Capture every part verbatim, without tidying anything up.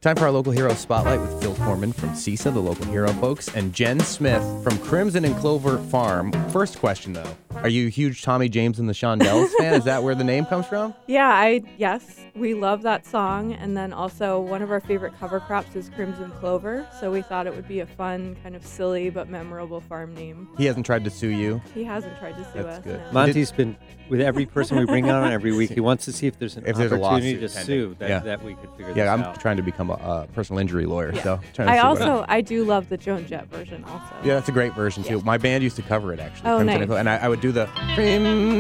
Time for our local hero spotlight with Phil Corman from CISA, the local hero folks, and Jen Smith from Crimson and Clover Farm. First question, though. Are you a huge Tommy James and the Shondells fan? Is that where the name comes from? Yeah, I yes. We love that song. And then also one of our favorite cover crops is Crimson Clover. So we thought it would be a fun, kind of silly but memorable farm name. He hasn't tried to sue you? He hasn't tried to sue That's us. good. No. Monty's been, with every person we bring on every week, he wants to see if there's an If there's a opportunity lawsuit to pending. sue that, Yeah. that we could figure Yeah, this I'm out. trying to become a, a personal injury lawyer. Yeah. So trying to I see what also, I do love the Joan Jett version also. Yeah, that's a great version, too. Yeah. My band used to cover it, actually. Oh, Crimson nice. and Clover, and I, I would do the Crimson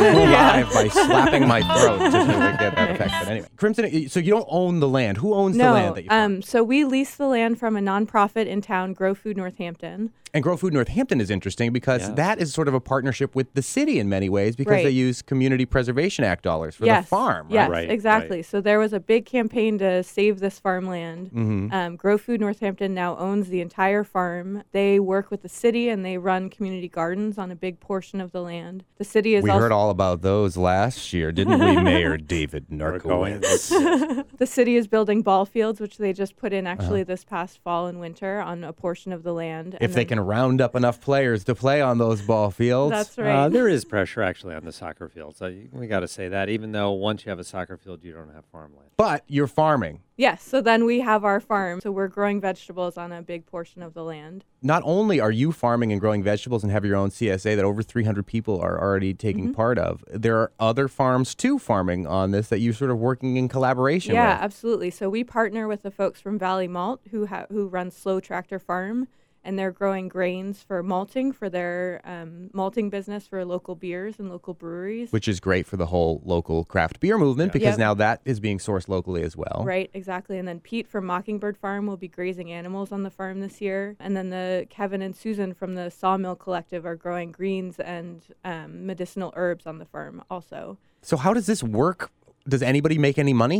live by slapping my throat to sort of get that Nice. effect. But anyway, Crimson, so you don't own the land. Who owns No, the land that you farm? um, so we lease the land from a nonprofit in town, Grow Food Northampton. And Grow Food Northampton is interesting because Yeah. that is sort of a partnership with the city in many ways because Right. they use Community Preservation Act dollars for yes. the farm, right? Yes, Right, exactly. right. So there was a big campaign to save this farmland. Mhm. Um, Grow Food Northampton now owns the entire farm. They work with the city and they run community gardens on a big portion of the land. The city is We also heard all about those last year, didn't we, Mayor David Narkowitz? the city is building ball fields, which they just put in actually this past fall and winter on a portion of the land. If And they then- can round up enough players to play on those ball fields. That's right. Uh, there is pressure actually on the soccer field. So you- we got to say that, even though once you have a soccer field, you don't have farmland. But you're farming. Yes, so then we have our farm. So we're growing vegetables on a big portion of the land. Not only are you farming and growing vegetables and have your own C S A that over three hundred people are already taking Mm-hmm. part of, there are other farms too farming on this that you're sort of working in collaboration Yeah, with. absolutely. So we partner with the folks from Valley Malt who ha- who run Slow Tractor Farm, and they're growing grains for malting for their um, malting business for local beers and local breweries. Which is great for the whole local craft beer movement because Yep. now that is being sourced locally as well. Right, exactly. And then Pete from Mockingbird Farm will be grazing animals on the farm this year. And then the Kevin and Susan from the Sawmill Collective are growing greens and um, medicinal herbs on the farm also. So how does this work? Does anybody make any money?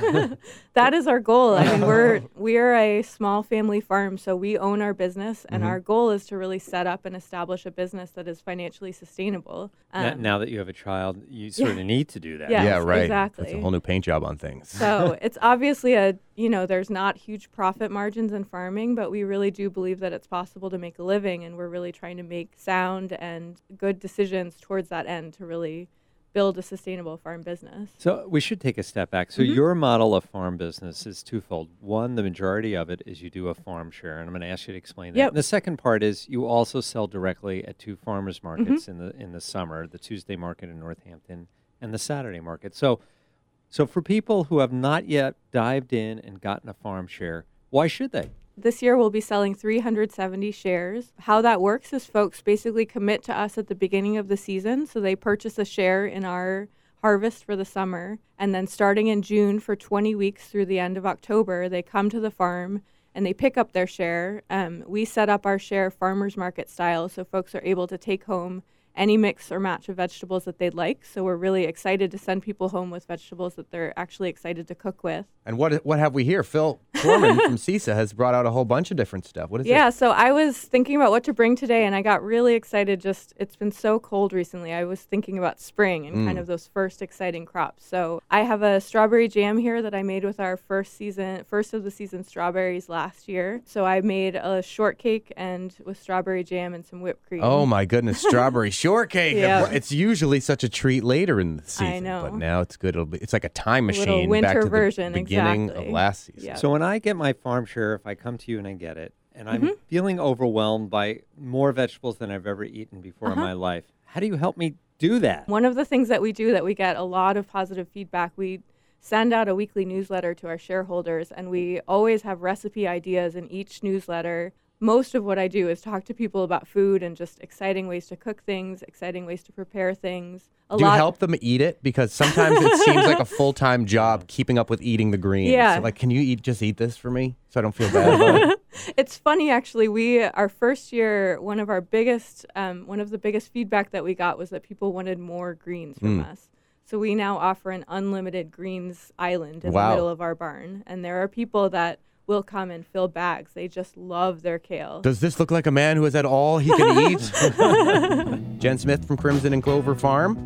That is our goal. I mean, we're we're a small family farm, so we own our business, and our goal is to really set up and establish a business that is financially sustainable. Now- Um, now that you have a child, you sort of need to do that. Yes, yeah, right. exactly. That's a whole new paint job on things. So it's obviously a, you know, there's not huge profit margins in farming, but we really do believe that it's possible to make a living, and we're really trying to make sound and good decisions towards that end to really build a sustainable farm business. So we should take a step back. So Mm-hmm. your model of farm business is twofold. One, the majority of it is you do a farm share, and I'm going to ask you to explain that. Yep. And the second part is you also sell directly at two farmers markets Mm-hmm. in the in the summer, the Tuesday market in Northampton and the Saturday market. So so for people who have not yet dived in and gotten a farm share, why should they? This year we'll be selling three hundred seventy shares. How that works is folks basically commit to us at the beginning of the season. So they purchase a share in our harvest for the summer. And then starting in June for twenty weeks through the end of October, they come to the farm and they pick up their share. Um, we set up our share farmers market style so folks are able to take home any mix or match of vegetables that they'd like. So we're really excited to send people home with vegetables that they're actually excited to cook with. And what what have we here? Phil Corman from CISA has brought out a whole bunch of different stuff. What is Yeah, this? so I was thinking about what to bring today, and I got really excited. Just it's been so cold recently. I was thinking about spring and kind of those first exciting crops. So I have a strawberry jam here that I made with our first season, first of the season strawberries last year. So I made a shortcake and with strawberry jam and some whipped cream. Oh my goodness, strawberry shortcake. Yeah. It's usually such a treat later in the season. know. But now it's good. It'll be, it's like a time little machine back winter to the version, beginning exactly. of last season. Yeah. So when I get my farm share, if I come to you and I get it, and I'm Mm-hmm. feeling overwhelmed by more vegetables than I've ever eaten before Uh-huh. in my life, how do you help me do that? One of the things that we do that we get a lot of positive feedback, we send out a weekly newsletter to our shareholders, and we always have recipe ideas in each newsletter. Most of what I do is talk to people about food and just exciting ways to cook things, exciting ways to prepare things. A Do you lot help them eat it? Because sometimes it seems like a full-time job keeping up with eating the greens. Yeah. So like, can you eat just eat this for me so I don't feel bad about it? It's funny, actually. We our first year, one of our biggest, um, one of the biggest feedback that we got was that people wanted more greens from us. So we now offer an unlimited greens island in Wow. the middle of our barn, and there are people that will come and fill bags. They just love their kale. Does this look like a man who has had all he can eat? Jen Smith from Crimson and Clover Farm.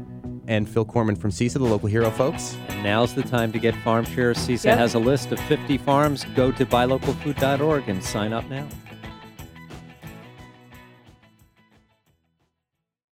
and Phil Corman from CISA, the local hero, folks. And now's the time to get farm shares. CISA Yep. has a list of fifty farms. Go to buy local food dot org and sign up now.